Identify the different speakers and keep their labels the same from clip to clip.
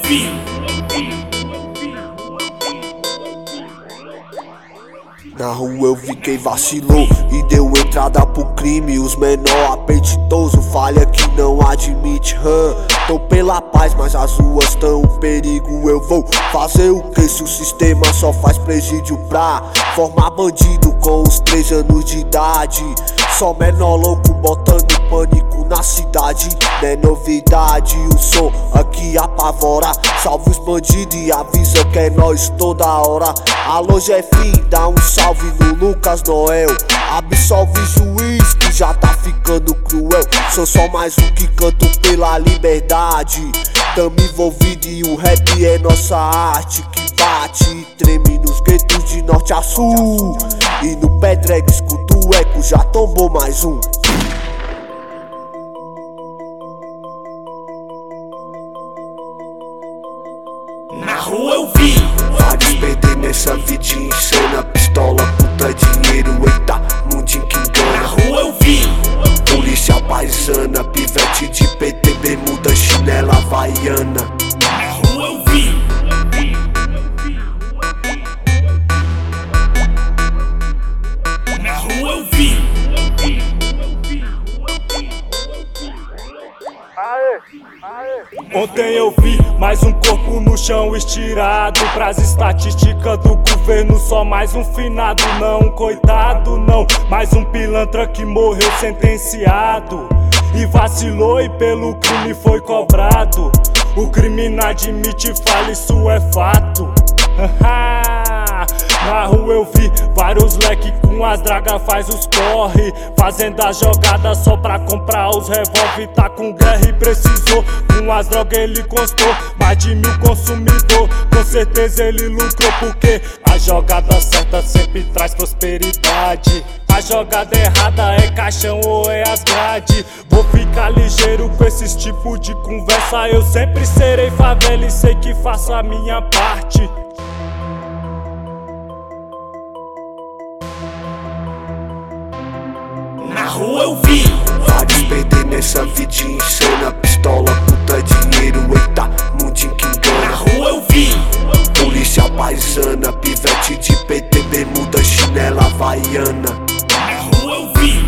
Speaker 1: vi.
Speaker 2: Na rua eu vi quem vacilou e deu entrada pro crime. Os menor apetitoso, falha que não admite. Tô pela paz, mas as ruas tão um perigo. Eu vou fazer o que se o sistema só faz presídio pra formar bandido com os 3 anos de idade? Só menor louco botando pânico na cidade. Não é novidade, o som aqui apavora. Salve os bandidos e avisa que é nós toda hora. Alô Jefinho, dá um salve no Lucas Noel. Absolve juiz que já tá ficando cruel. Sou só mais um que canto pela liberdade. Tamo envolvido e o rap é nossa arte. Que bate e treme nos guetos de norte a sul. E no Pedrega escuto o eco, já tombou mais um.
Speaker 1: Na rua eu vi
Speaker 2: vários perder nessa vidinha insana. Pistola, puta, dinheiro, eita, mundinho que
Speaker 1: Na
Speaker 2: engana.
Speaker 1: rua eu vi.
Speaker 2: Polícia paisana, pivete de PT, bermuda, chinela havaiana.
Speaker 1: Na rua eu vi. Na rua eu vi.
Speaker 3: Ontem eu vi mais um corpo no chão estirado. Pras estatísticas do governo, só mais um finado. Não, coitado não, mais um pilantra que morreu sentenciado. E vacilou e pelo crime foi cobrado. O crime não admite, fala, isso é fato. Na rua eu vi vários leque com as dragas, faz os corre, fazendo a jogada só pra comprar os revólver. Tá com guerra e precisou, com as drogas ele constou mais de 1000 consumidor. Com certeza ele lucrou porque a jogada certa sempre traz prosperidade. A jogada errada é caixão ou é as grades. Vou ficar ligeiro com esses tipos de conversa. Eu sempre serei favela e sei que faço a minha parte.
Speaker 1: Na rua eu vi
Speaker 2: vários perder nessa vidinha insana. Pistola, puta, dinheiro, eita, mundinho que
Speaker 1: Na
Speaker 2: engana.
Speaker 1: rua eu vi.
Speaker 2: Polícia paisana, pivete de PT, bermuda, chinela havaiana.
Speaker 1: Na rua eu vi.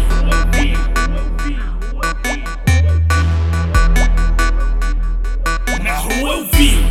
Speaker 1: Na rua eu vi.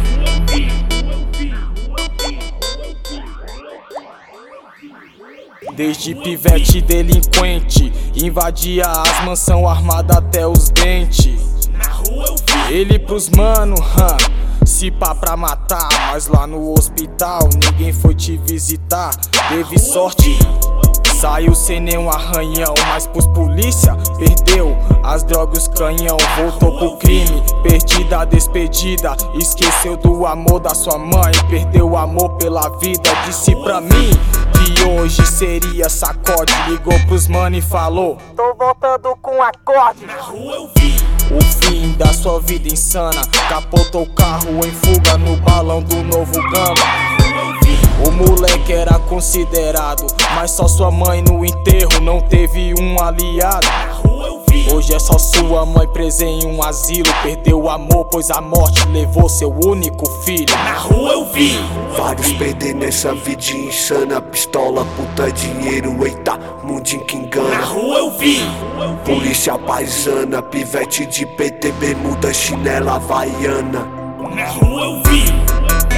Speaker 4: Desde pivete delinquente, invadia as mansão armada até os dentes.
Speaker 1: Na rua eu vi.
Speaker 4: Ele pros mano, se pá pra matar. Mas lá no hospital ninguém foi te visitar. Teve sorte, saiu sem nenhum arranhão. Mas pros polícia, perdeu as drogas, os canhão. Voltou pro crime, perdida, despedida. Esqueceu do amor da sua mãe, perdeu o amor pela vida. Disse pra mim que hoje seria sacode. Ligou pros mano e falou: tô voltando com acorde.
Speaker 1: Na rua eu vi.
Speaker 4: O fim da sua vida insana, capotou o carro em fuga no balão do novo Gama. O moleque era considerado, mas só sua mãe no enterro não teve um aliado.
Speaker 1: Na rua eu vi.
Speaker 4: Hoje é só sua mãe presa em um asilo. Perdeu o amor, pois a morte levou seu único filho.
Speaker 1: Na rua eu vi.
Speaker 2: Vários perder nessa vidinha insana. Pistola, puta, dinheiro, eita, mundinho que
Speaker 1: Na
Speaker 2: engana.
Speaker 1: rua eu vi.
Speaker 2: Polícia paisana, pivete de PT, bermuda, chinela havaiana.
Speaker 1: Na rua eu vi.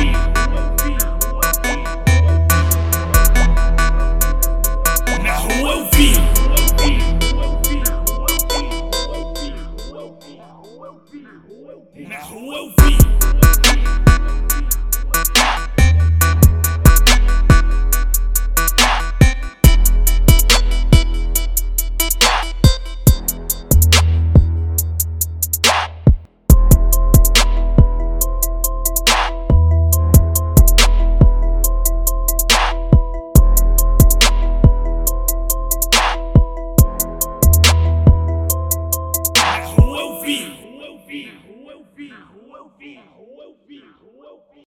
Speaker 1: Na rua eu vi. Na rua eu vi.